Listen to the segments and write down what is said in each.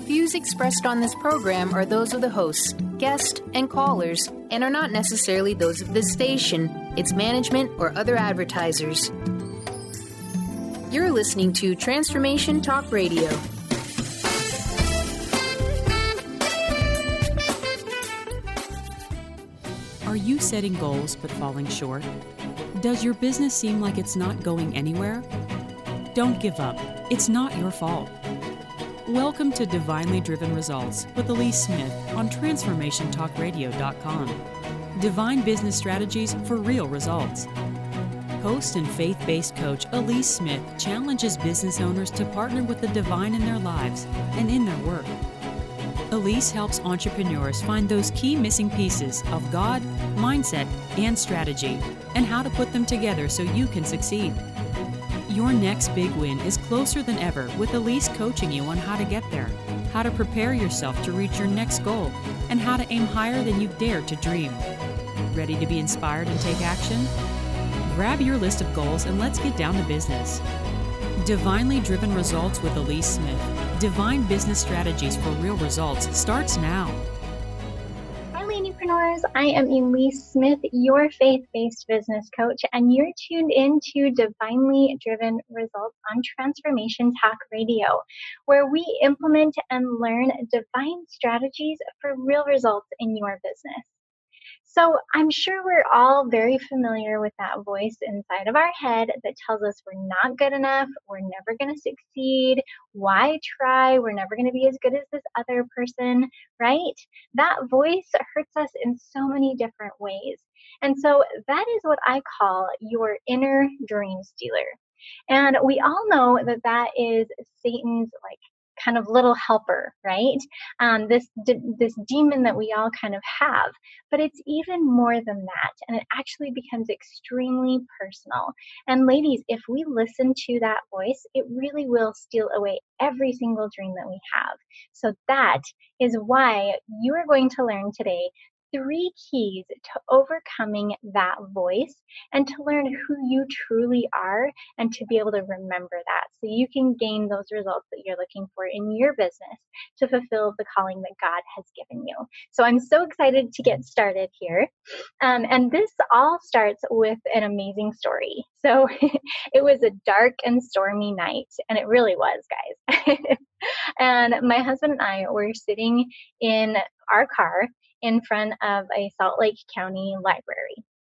Views expressed on this program are those of the hosts, guests, and callers, and are not necessarily those of this station, its management, or other advertisers. You're listening to Transformation Talk Radio. Are you setting goals but falling short? Does your business seem like it's not going anywhere? Don't give up. It's not your fault. Welcome to Divinely Driven Results with Elise Smith on TransformationTalkRadio.com. Divine business strategies for real results. Host and faith-based coach Elise Smith challenges business owners to partner with the divine in their lives and in their work. Elise helps entrepreneurs find those key missing pieces of God, mindset, and strategy, and how to put them together so you can succeed. Your next big win is closer than ever with Elise coaching you on how to get there, how to prepare yourself to reach your next goal, and how to aim higher than you dare to dream. Ready to be inspired and take action? Grab your list of goals and let's get down to business. Divinely Driven Results with Elise Smith. Divine business strategies for real results starts now. Hi, Ladypreneurs. I am Elise Smith, your faith-based business coach, and you're tuned into Divinely Driven Results on Transformation Talk Radio, where we implement and learn divine strategies for real results in your business. So I'm sure we're all very familiar with that voice inside of our head that tells us we're not good enough, we're never going to succeed, why try, we're never going to be as good as this other person, right? That voice hurts us in so many different ways. And so that is what I call your inner dream stealer. And we all know that that is Satan's kind of little helper, right? This demon that we all kind of have, but it's even more than that, and it actually becomes extremely personal. And ladies, if we listen to that voice, it really will steal away every single dream that we have. So that is why you are going to learn today 3 keys to overcoming that voice and to learn who you truly are and to be able to remember that so you can gain those results that you're looking for in your business to fulfill the calling that God has given you. So I'm so excited to get started here. And this all starts with an amazing story. So it was a dark and stormy night, and it really was, guys. And my husband and I were sitting in our car in front of a Salt Lake County library.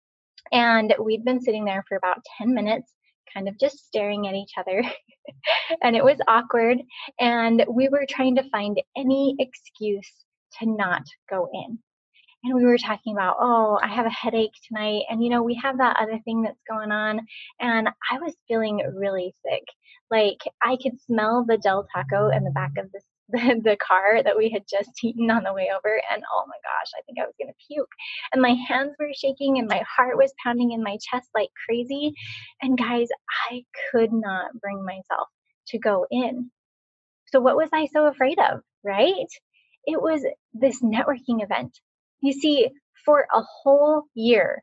And we'd been sitting there for about 10 minutes, kind of just staring at each other. And it was awkward. And we were trying to find any excuse to not go in. And we were talking about, oh, I have a headache tonight. And, we have that other thing that's going on. And I was feeling really sick. Like I could smell the Del Taco in the back of the car that we had just eaten on the way over. And oh my gosh, I think I was going to puke. And my hands were shaking and my heart was pounding in my chest like crazy. And guys, I could not bring myself to go in. So what was I so afraid of, right? It was this networking event. You see, for a whole year,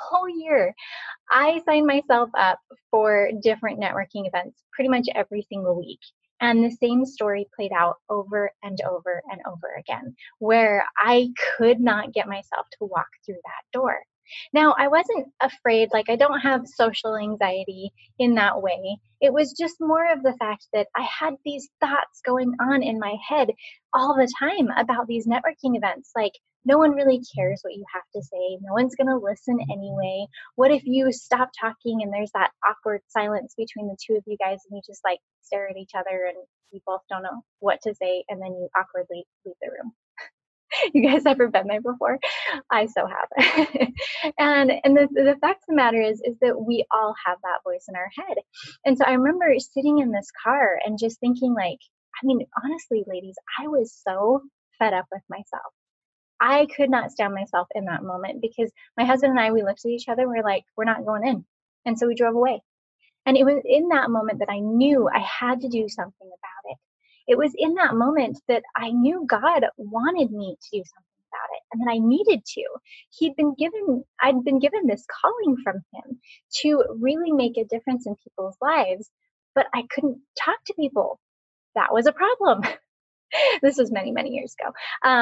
I signed myself up for different networking events pretty much every single week. And the same story played out over and over and over again, where I could not get myself to walk through that door. Now, I wasn't afraid, I don't have social anxiety in that way. It was just more of the fact that I had these thoughts going on in my head all the time about these networking events. No one really cares what you have to say. No one's going to listen anyway. What if you stop talking and there's that awkward silence between the two of you guys and you just stare at each other and you both don't know what to say and then you awkwardly leave the room? You guys ever been there before? I so have. and the fact of the matter is that we all have that voice in our head. And so I remember sitting in this car and just thinking honestly, ladies, I was so fed up with myself. I could not stand myself in that moment because my husband and I, we looked at each other and we're like, we're not going in. And so we drove away. And it was in that moment that I knew I had to do something about it. It was in that moment that I knew God wanted me to do something about it and that I needed to. I'd been given this calling from him to really make a difference in people's lives, but I couldn't talk to people. That was a problem. This was many, many years ago.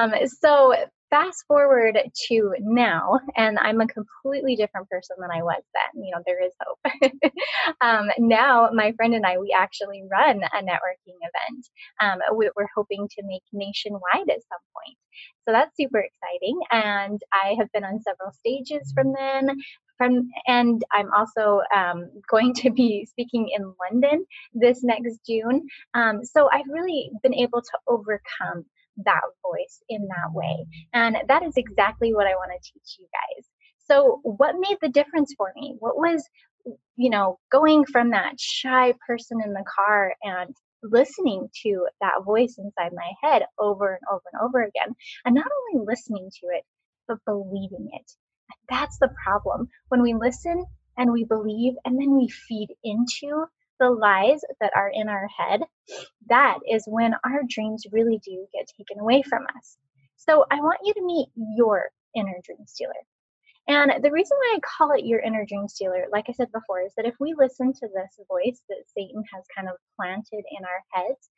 So fast forward to now, and I'm a completely different person than I was then. There is hope. Now, my friend and I, we actually run a networking event. We're hoping to make nationwide at some point. So that's super exciting. And I have been on several stages from then. And I'm also going to be speaking in London this next June. So I've really been able to overcome that voice in that way. And that is exactly what I want to teach you guys. So what made the difference for me? What was, going from that shy person in the car and listening to that voice inside my head over and over and over again, and not only listening to it, but believing it. That's the problem. When we listen and we believe and then we feed into the lies that are in our head, that is when our dreams really do get taken away from us. So I want you to meet your inner dream stealer. And the reason why I call it your inner dream stealer, like I said before, is that if we listen to this voice that Satan has kind of planted in our heads,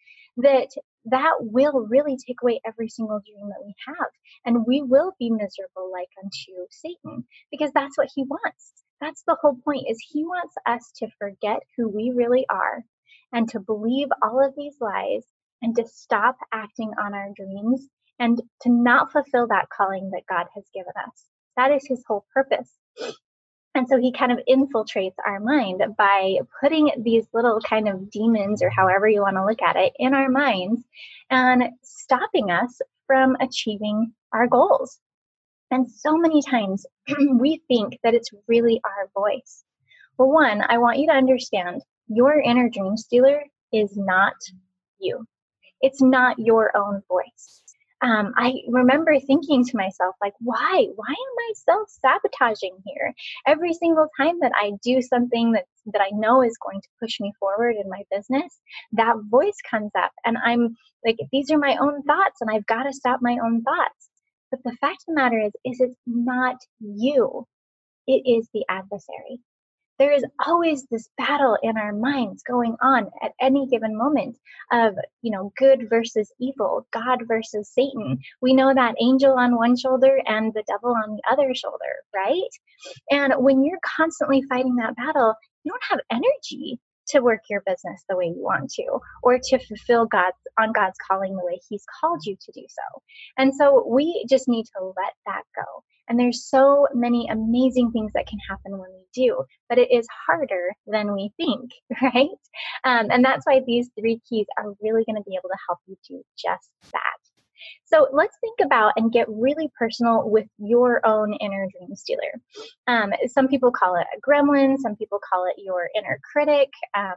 that will really take away every single dream that we have. And we will be miserable like unto Satan, because that's what he wants. That's the whole point, is he wants us to forget who we really are and to believe all of these lies and to stop acting on our dreams and to not fulfill that calling that God has given us. That is his whole purpose. And so he kind of infiltrates our mind by putting these little kind of demons, or however you want to look at it, in our minds and stopping us from achieving our goals. And so many times we think that it's really our voice. Well, one, I want you to understand your inner dream stealer is not you. It's not your own voice. I remember thinking to myself, like, why am I self-sabotaging here? Every single time that I do something that I know is going to push me forward in my business, that voice comes up and I'm like, these are my own thoughts and I've got to stop my own thoughts. But the fact of the matter is it's not you. It is the adversary. There is always this battle in our minds going on at any given moment of, good versus evil, God versus Satan. We know that angel on one shoulder and the devil on the other shoulder, right? And when you're constantly fighting that battle, you don't have energy to work your business the way you want to, or to fulfill God's calling the way he's called you to do so. And so we just need to let that go. And there's so many amazing things that can happen when we do, but it is harder than we think, right? And that's why these 3 keys are really going to be able to help you do just that. So let's think about and get really personal with your own inner dream stealer. Some people call it a gremlin. Some people call it your inner critic.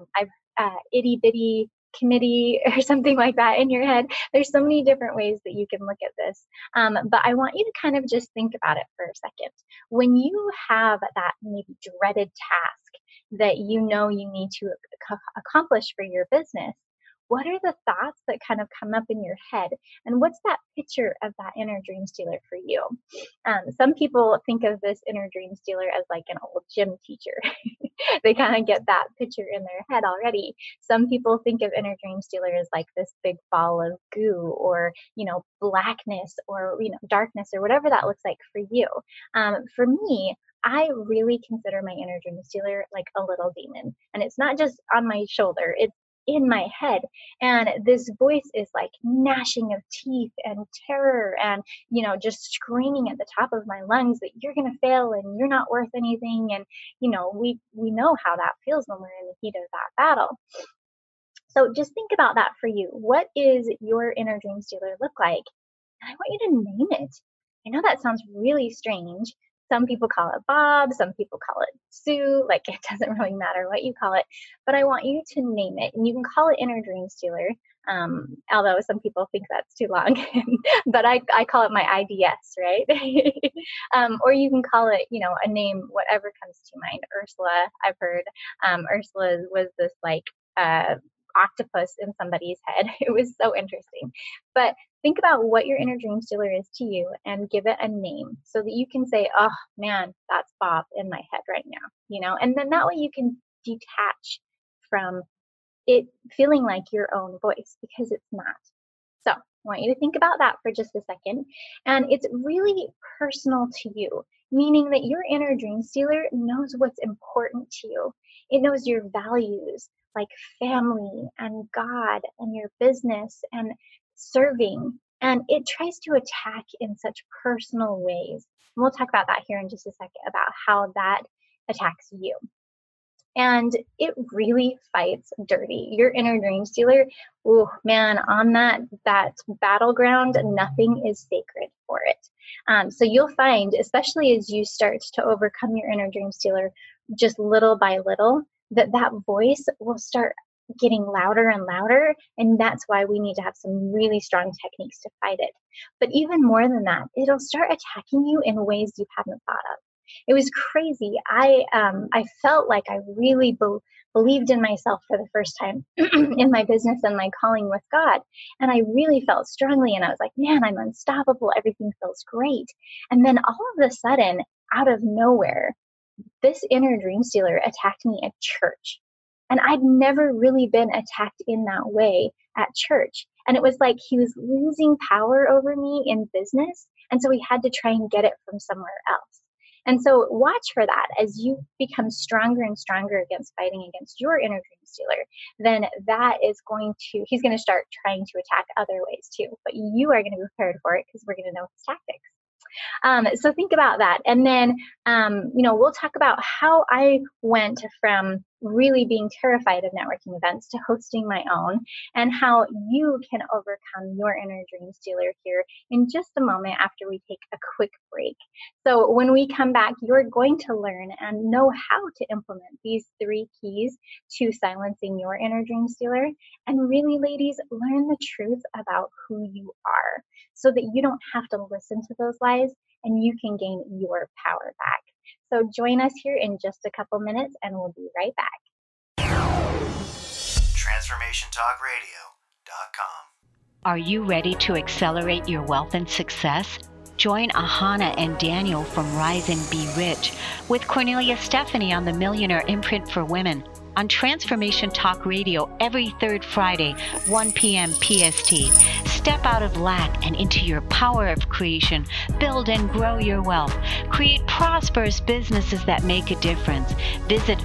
Itty bitty committee or something like that in your head. There's so many different ways that you can look at this. But I want you to kind of just think about it for a second. When you have that maybe dreaded task that you know you need to accomplish for your business, what are the thoughts that kind of come up in your head? And what's that picture of that inner dream stealer for you? Some people think of this inner dream stealer as like an old gym teacher. They kind of get that picture in their head already. Some people think of inner dream stealer as like this big ball of goo, or, blackness, or, darkness, or whatever that looks like for you. For me, I really consider my inner dream stealer like a little demon. And it's not just on my shoulder, it's in my head. And this voice is like gnashing of teeth and terror and, just screaming at the top of my lungs that you're going to fail and you're not worth anything. And, we know how that feels when we're in the heat of that battle. So just think about that for you. What is your inner dream stealer look like? And I want you to name it. I know that sounds really strange. Some people call it Bob, some people call it Sue, like it doesn't really matter what you call it, but I want you to name it. And you can call it inner dream stealer, although some people think that's too long, but I call it my IDS, right? Or you can call it, a name, whatever comes to mind. Ursula, I've heard. Ursula was this like octopus in somebody's head. It was so interesting. But think about what your inner dream stealer is to you and give it a name so that you can say, oh man, that's Bob in my head right now, and then that way you can detach from it feeling like your own voice, because it's not. So I want you to think about that for just a second. And it's really personal to you, meaning that your inner dream stealer knows what's important to you. It knows your values like family and God and your business and serving. And it tries to attack in such personal ways. And we'll talk about that here in just a second about how that attacks you. And it really fights dirty. Your inner dream stealer, oh man, on that battleground, nothing is sacred for it. So you'll find, especially as you start to overcome your inner dream stealer, just little by little, that voice will start getting louder and louder. And that's why we need to have some really strong techniques to fight it. But even more than that, it'll start attacking you in ways you haven't thought of. It was crazy. I felt like I really believed in myself for the first time in my business and my calling with God. And I really felt strongly. And I was like, man, I'm unstoppable. Everything feels great. And then all of a sudden, out of nowhere, this inner dream stealer attacked me at church. And I'd never really been attacked in that way at church. And it was like he was losing power over me in business. And so we had to try and get it from somewhere else. And so watch for that as you become stronger and stronger against fighting against your inner dream stealer, then he's going to start trying to attack other ways too. But you are going to be prepared for it because we're going to know his tactics. So think about that. And then, we'll talk about how I went from really being terrified of networking events to hosting my own and how you can overcome your inner dream stealer here in just a moment after we take a quick break. So when we come back, you're going to learn and know how to implement these 3 keys to silencing your inner dream stealer. And really, ladies, learn the truth about who you are so that you don't have to listen to those lies and you can gain your power back. So join us here in just a couple minutes and we'll be right back. TransformationTalkRadio.com. Are you ready to accelerate your wealth and success? Join Ahana and Daniel from Rise and Be Rich with Cornelia Stephanie on the Millionaire Imprint for Women on Transformation Talk Radio every third Friday, 1 p.m. PST. Step out of lack and into your power of creation. Build and grow your wealth. Create prosperous businesses that make a difference. Visit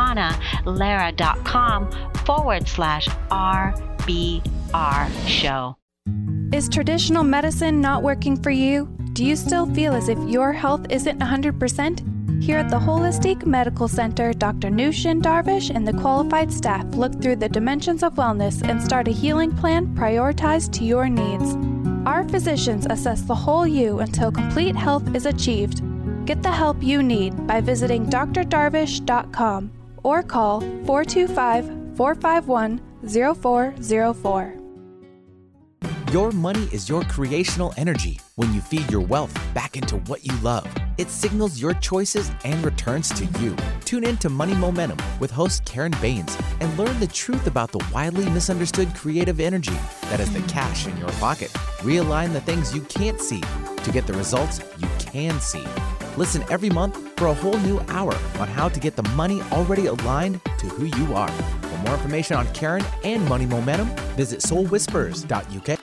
ahanalara.com/RBR show. Is traditional medicine not working for you? Do you still feel as if your health isn't 100%? Here at the Holistic Medical Center, Dr. Nushin Darvish and the qualified staff look through the dimensions of wellness and start a healing plan prioritized to your needs. Our physicians assess the whole you until complete health is achieved. Get the help you need by visiting drdarvish.com or call 425-451-0404. Your money is your creational energy. When you feed your wealth back into what you love, it signals your choices and returns to you. Tune in to Money Momentum with host Karen Baines and learn the truth about the widely misunderstood creative energy that is the cash in your pocket. Realign the things you can't see to get the results you can see. Listen every month for a whole new hour on how to get the money already aligned to who you are. For more information on Karen and Money Momentum, visit soulwhispers.uk.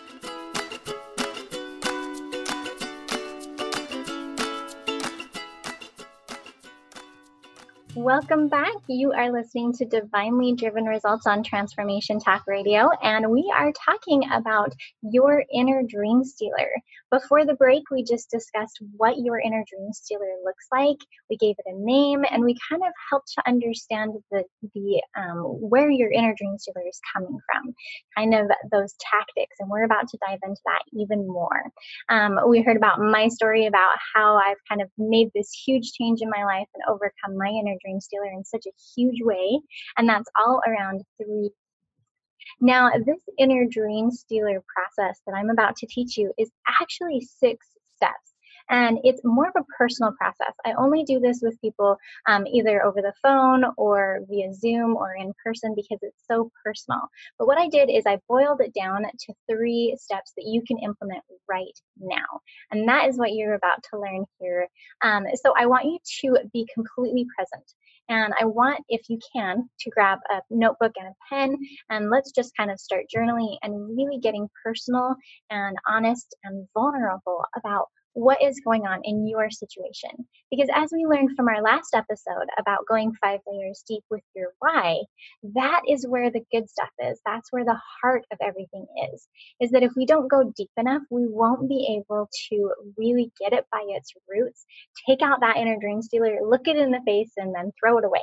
Welcome back. You are listening to Divinely Driven Results on Transformation Talk Radio, and we are talking about your inner dream stealer. Before the break, we just discussed what your inner dream stealer looks like. We gave it a name, and we kind of helped to understand the where your inner dream stealer is coming from, kind of those tactics, and we're about to dive into that even more. We heard about my story about how I've kind of made this huge change in my life and overcome my inner dream stealer in such a huge way, and that's all around 3. Now, this inner dream stealer process that I'm about to teach you is actually 6 steps. And it's more of a personal process. I only do this with people either over the phone or via Zoom or in person because it's so personal. But what I did is I boiled it down to 3 steps that you can implement right now. And that is what you're about to learn here. So I want you to be completely present. And I want, if you can, to grab a notebook and a pen, and let's just kind of start journaling and really getting personal and honest and vulnerable about what is going on in your situation. Because as we learned from our last episode about going 5 layers deep with your why, that is where the good stuff is. That's where the heart of everything is that if we don't go deep enough, we won't be able to really get it by its roots, take out that inner dream stealer, look it in the face, and then throw it away,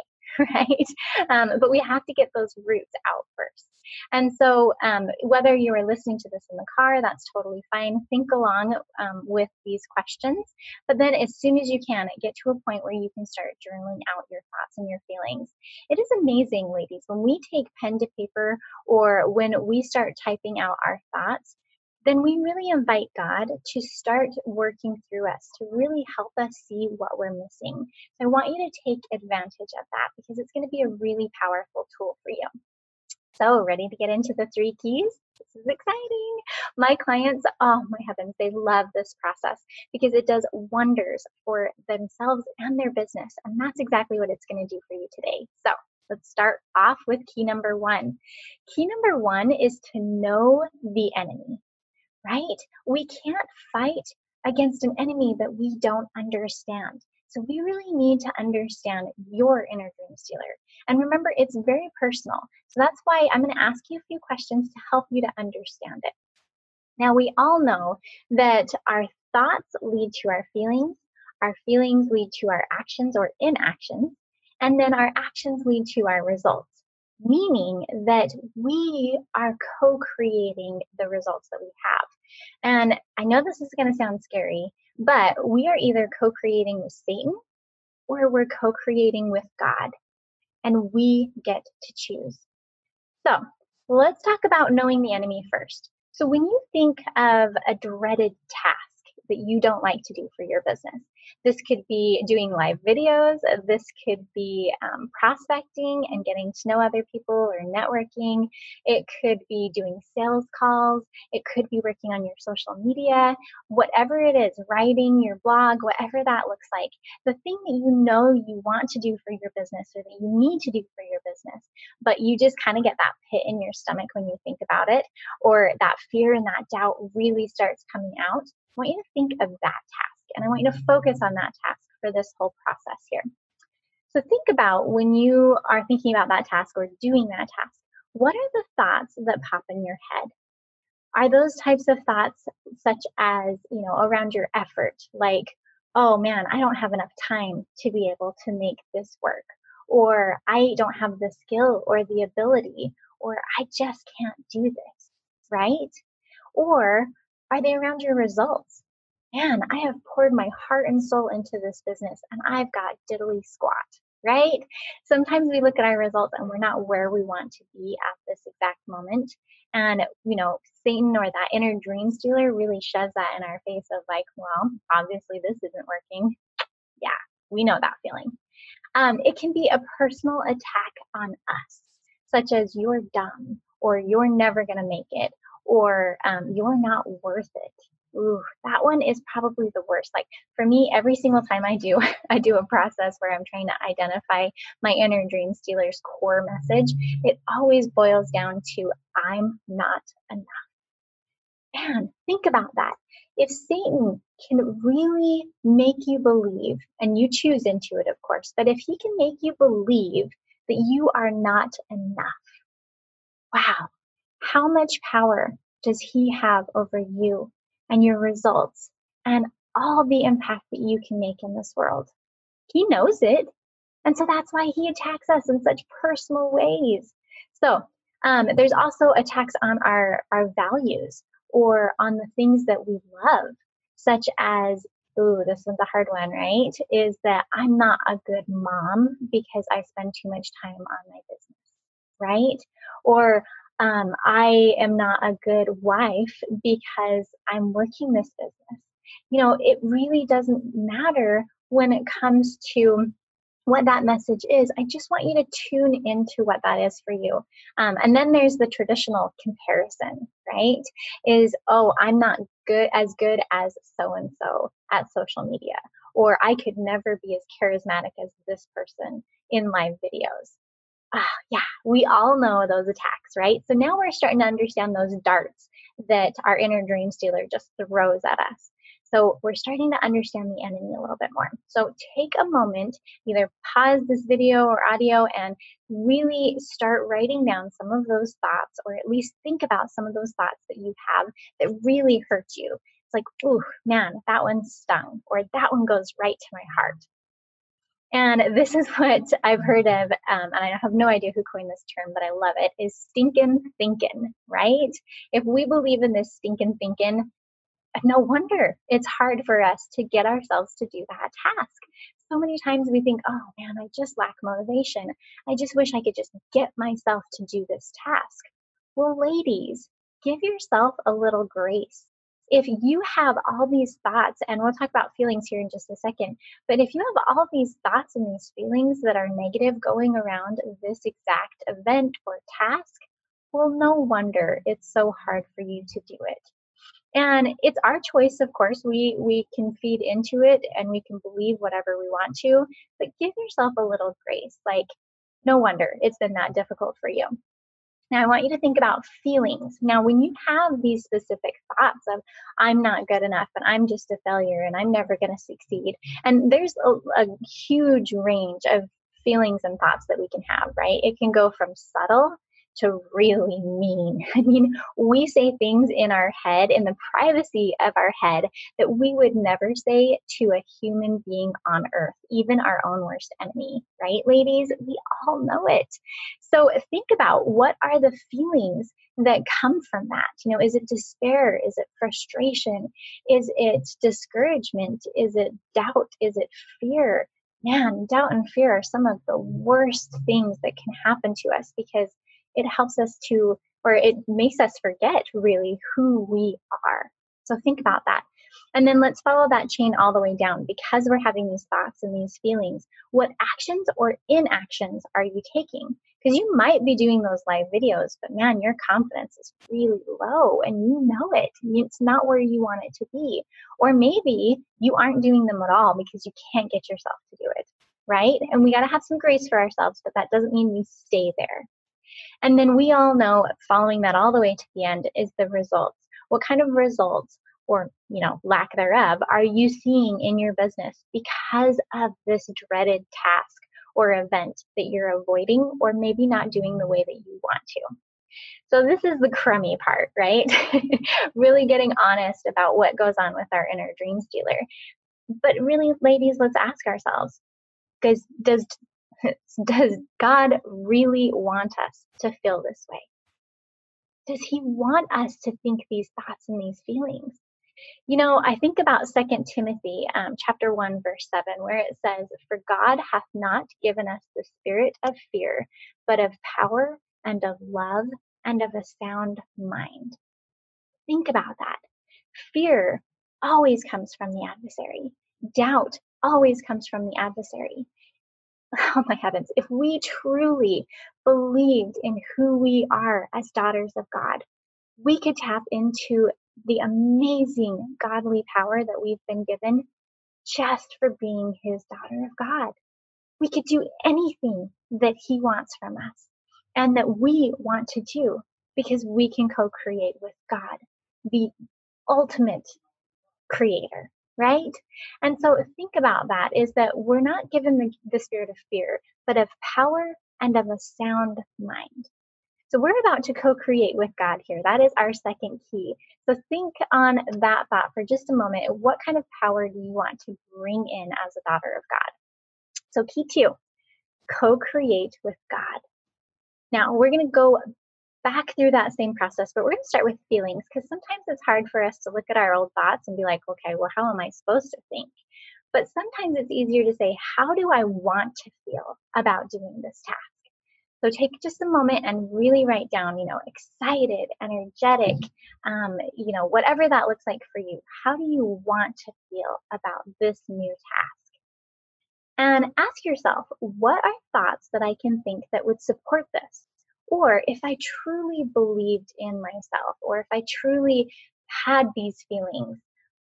right? But we have to get those roots out first. And so whether you are listening to this in the car, that's totally fine. Think along with these questions. But then as soon as you can, get to a point where you can start journaling out your thoughts and your feelings. It is amazing, ladies, when we take pen to paper or when we start typing out our thoughts, then we really invite God to start working through us, to really help us see what we're missing. So I want you to take advantage of that because it's going to be a really powerful tool for you. So ready to get into the 3 keys? This is exciting. My clients, oh my heavens, they love this process because it does wonders for themselves and their business. And that's exactly what it's going to do for you today. So let's start off with key number 1. Key number 1 is to know the enemy, right? We can't fight against an enemy that we don't understand. So we really need to understand your inner dream stealer. And remember, it's very personal. So that's why I'm going to ask you a few questions to help you to understand it. Now, we all know that our thoughts lead to our feelings lead to our actions or inactions, and then our actions lead to our results, meaning that we are co-creating the results that we have. And I know this is going to sound scary, but we are either co-creating with Satan or we're co-creating with God, and we get to choose. So let's talk about knowing the enemy first. So when you think of a dreaded task that you don't like to do for your business, this could be doing live videos. This could be prospecting and getting to know other people or networking. It could be doing sales calls. It could be working on your social media. Whatever it is, writing your blog, whatever that looks like, the thing that you know you want to do for your business or that you need to do for your business, but you just kind of get that pit in your stomach when you think about it, or that fear and that doubt really starts coming out. I want you to think of that task. And I want you to focus on that task for this whole process here. So think about when you are thinking about that task or doing that task, what are the thoughts that pop in your head? Are those types of thoughts such as, around your effort, like, oh man, I don't have enough time to be able to make this work, or I don't have the skill or the ability, or I just can't do this, right? Or are they around your results? Man, I have poured my heart and soul into this business and I've got diddly squat, right? Sometimes we look at our results and we're not where we want to be at this exact moment. And, Satan or that inner dream stealer really shoves that in our face of like, well, obviously this isn't working. Yeah, we know that feeling. It can be a personal attack on us, such as you're dumb or you're never going to make it or you're not worth it. Ooh, that one is probably the worst. Like for me, every single time I do a process where I'm trying to identify my inner dream stealer's core message, it always boils down to I'm not enough. And think about that. If Satan can really make you believe, and you choose into it, of course, but if he can make you believe that you are not enough, wow, how much power does he have over you and your results and all the impact that you can make in this world? He knows it. And so that's why he attacks us in such personal ways. So there's also attacks on our values or on the things that we love, such as, ooh, this one's a hard one, right? Is that I'm not a good mom because I spend too much time on my business, right? Or I am not a good wife because I'm working this business. It really doesn't matter when it comes to what that message is. I just want you to tune into what that is for you. And then there's the traditional comparison, right? Is, oh, I'm not as good as so-and-so at social media, or I could never be as charismatic as this person in live videos. Yeah, we all know those attacks, right? So now we're starting to understand those darts that our inner dream stealer just throws at us. So we're starting to understand the enemy a little bit more. So take a moment, either pause this video or audio and really start writing down some of those thoughts, or at least think about some of those thoughts that you have that really hurt you. It's like, ooh, man, that one stung, or that one goes right to my heart. And this is what I've heard of, and I have no idea who coined this term, but I love it, is stinkin' thinkin', right? If we believe in this stinkin' thinkin', no wonder it's hard for us to get ourselves to do that task. So many times we think, oh man, I just lack motivation. I just wish I could just get myself to do this task. Well, ladies, give yourself a little grace. If you have all these thoughts, and we'll talk about feelings here in just a second, but if you have all these thoughts and these feelings that are negative going around this exact event or task, well, no wonder it's so hard for you to do it. And it's our choice, of course. We can feed into it and we can believe whatever we want to, but give yourself a little grace. Like, no wonder it's been that difficult for you. Now, I want you to think about feelings. Now, when you have these specific thoughts of, I'm not good enough and I'm just a failure and I'm never going to succeed, and there's a huge range of feelings and thoughts that we can have, right? It can go from subtle to really mean. I mean, we say things in our head, in the privacy of our head, that we would never say to a human being on earth, even our own worst enemy, right, ladies? We all know it. So think about, what are the feelings that come from that? Is it despair? Is it frustration? Is it discouragement? Is it doubt? Is it fear? Man, doubt and fear are some of the worst things that can happen to us, because it helps us to, or it makes us forget really who we are. So think about that. And then let's follow that chain all the way down. Because we're having these thoughts and these feelings, what actions or inactions are you taking? Because you might be doing those live videos, but man, your confidence is really low and you know it. It's not where you want it to be. Or maybe you aren't doing them at all because you can't get yourself to do it, right? And we got to have some grace for ourselves, but that doesn't mean we stay there. And then we all know, following that all the way to the end, is the results. What kind of results, or lack thereof, are you seeing in your business because of this dreaded task or event that you're avoiding, or maybe not doing the way that you want to? So this is the crummy part, right? Really getting honest about what goes on with our inner dream stealer. But really, ladies, let's ask ourselves, because does God really want us to feel this way? Does he want us to think these thoughts and these feelings? I think about 2 Timothy chapter 1, verse 7, where it says, "For God hath not given us the spirit of fear, but of power and of love and of a sound mind." Think about that. Fear always comes from the adversary. Doubt always comes from the adversary. Oh my heavens, if we truly believed in who we are as daughters of God, we could tap into the amazing godly power that we've been given just for being his daughter of God. We could do anything that he wants from us and that we want to do, because we can co-create with God, the ultimate creator. Right? And so think about that, is that we're not given the spirit of fear, but of power and of a sound mind. So we're about to co-create with God here. That is our second key. So think on that thought for just a moment. What kind of power do you want to bring in as a daughter of God? So key 2, co-create with God. Now we're going to go back through that same process, but we're going to start with feelings, because sometimes it's hard for us to look at our old thoughts and be like, okay, well, how am I supposed to think? But sometimes it's easier to say, how do I want to feel about doing this task? So take just a moment and really write down, excited, energetic, whatever that looks like for you. How do you want to feel about this new task? And ask yourself, what are thoughts that I can think that would support this? Or if I truly believed in myself, or if I truly had these feelings,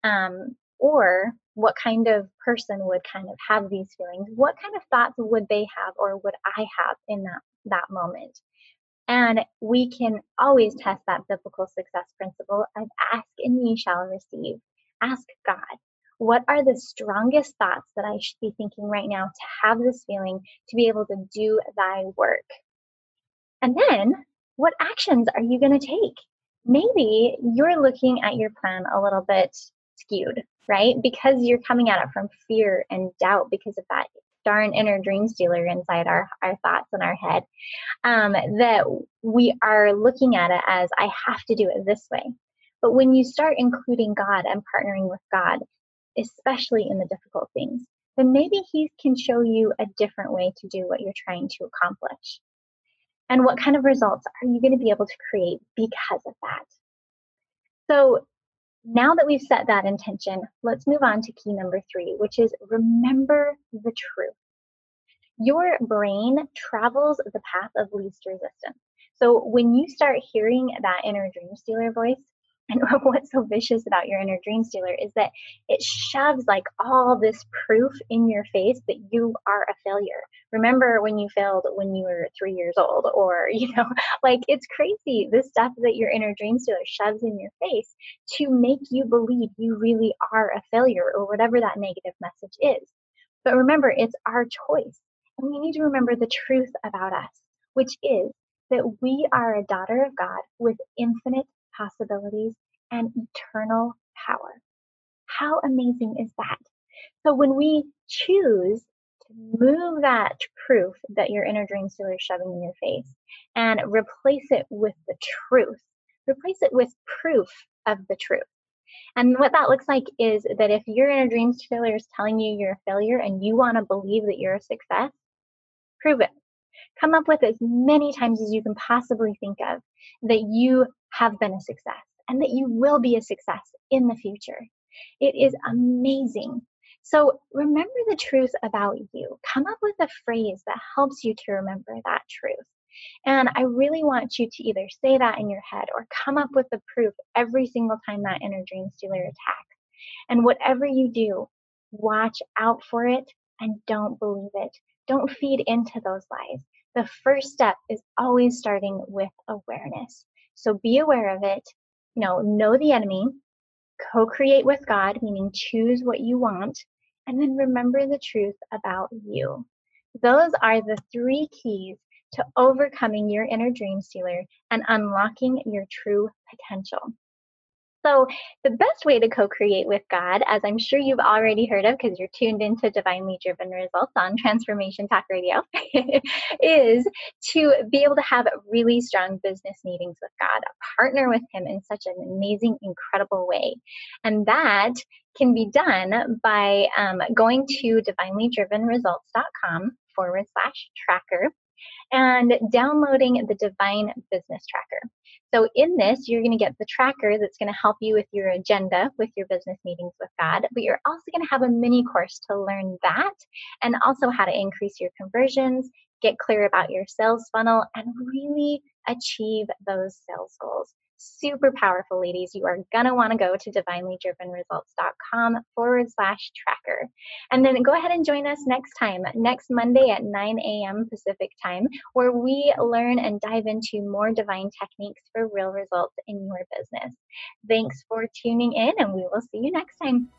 or what kind of person would kind of have these feelings? What kind of thoughts would they have or would I have in that moment? And we can always test that biblical success principle of ask and ye shall receive. Ask God, what are the strongest thoughts that I should be thinking right now to have this feeling, to be able to do thy work? And then what actions are you going to take? Maybe you're looking at your plan a little bit skewed, right? Because you're coming at it from fear and doubt because of that darn inner dream stealer inside our thoughts and our head, that we are looking at it as, I have to do it this way. But when you start including God and partnering with God, especially in the difficult things, then maybe he can show you a different way to do what you're trying to accomplish. And what kind of results are you going to be able to create because of that? So now that we've set that intention, let's move on to key number 3, which is remember the truth. Your brain travels the path of least resistance. So when you start hearing that inner dream stealer voice, and what's so vicious about your inner dream stealer is that it shoves like all this proof in your face that you are a failure. Remember when you failed when you were 3 years old, or, like it's crazy. This stuff that your inner dream stealer shoves in your face to make you believe you really are a failure, or whatever that negative message is. But remember, it's our choice. And we need to remember the truth about us, which is that we are a daughter of God with infinite possibilities and eternal power. How amazing is that? So when we choose to move that proof that your inner dream stealer is shoving in your face and replace it with the truth, replace it with proof of the truth. And what that looks like is that if your inner dream stealer is telling you you're a failure and you want to believe that you're a success, prove it. Come up with as many times as you can possibly think of that you have been a success and that you will be a success in the future. It is amazing. So remember the truth about you. Come up with a phrase that helps you to remember that truth. And I really want you to either say that in your head or come up with the proof every single time that inner dream stealer attacks. And whatever you do, watch out for it and don't believe it. Don't feed into those lies. The first step is always starting with awareness. So be aware of it, know the enemy, co-create with God, meaning choose what you want, and then remember the truth about you. Those are the 3 keys to overcoming your inner dream stealer and unlocking your true potential. So the best way to co-create with God, as I'm sure you've already heard of because you're tuned into Divinely Driven Results on Transformation Talk Radio, is to be able to have really strong business meetings with God, partner with him in such an amazing, incredible way. And that can be done by going to divinelydrivenresults.com/tracker and downloading the Divine Business Tracker. So in this, you're going to get the tracker that's going to help you with your agenda, with your business meetings with God, but you're also going to have a mini course to learn that and also how to increase your conversions, get clear about your sales funnel, and really achieve those sales goals. Super powerful, ladies. You are going to want to go to divinelydrivenresults.com/tracker. And then go ahead and join us next Monday at 9 a.m. Pacific time, where we learn and dive into more divine techniques for real results in your business. Thanks for tuning in, and we will see you next time.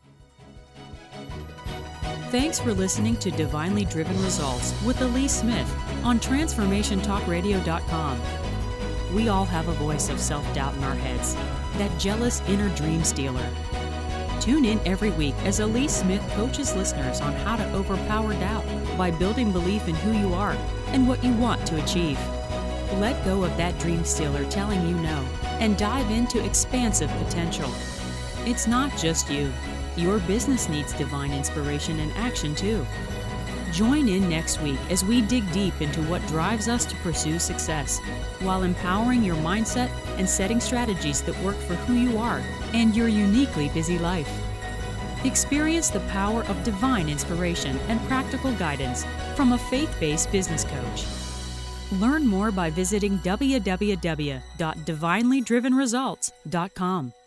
Thanks for listening to Divinely Driven Results with Elise Smith on TransformationTalkRadio.com. We all have a voice of self-doubt in our heads, that jealous inner dream stealer. Tune in every week as Elise Smith coaches listeners on how to overpower doubt by building belief in who you are and what you want to achieve. Let go of that dream stealer telling you no and dive into expansive potential. It's not just you. Your business needs divine inspiration and action too. Join in next week as we dig deep into what drives us to pursue success, while empowering your mindset and setting strategies that work for who you are and your uniquely busy life. Experience the power of divine inspiration and practical guidance from a faith-based business coach. Learn more by visiting www.divinelydrivenresults.com.